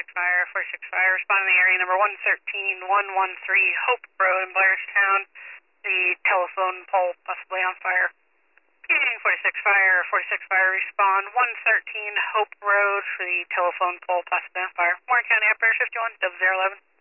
Fire, 46 Fire, responding to area number 113113 Hope Road in Blairstown. The telephone pole possibly on fire. 46 Fire, respond 113 Hope Road for the telephone pole possibly on fire. Warren County Operator 51, 0011.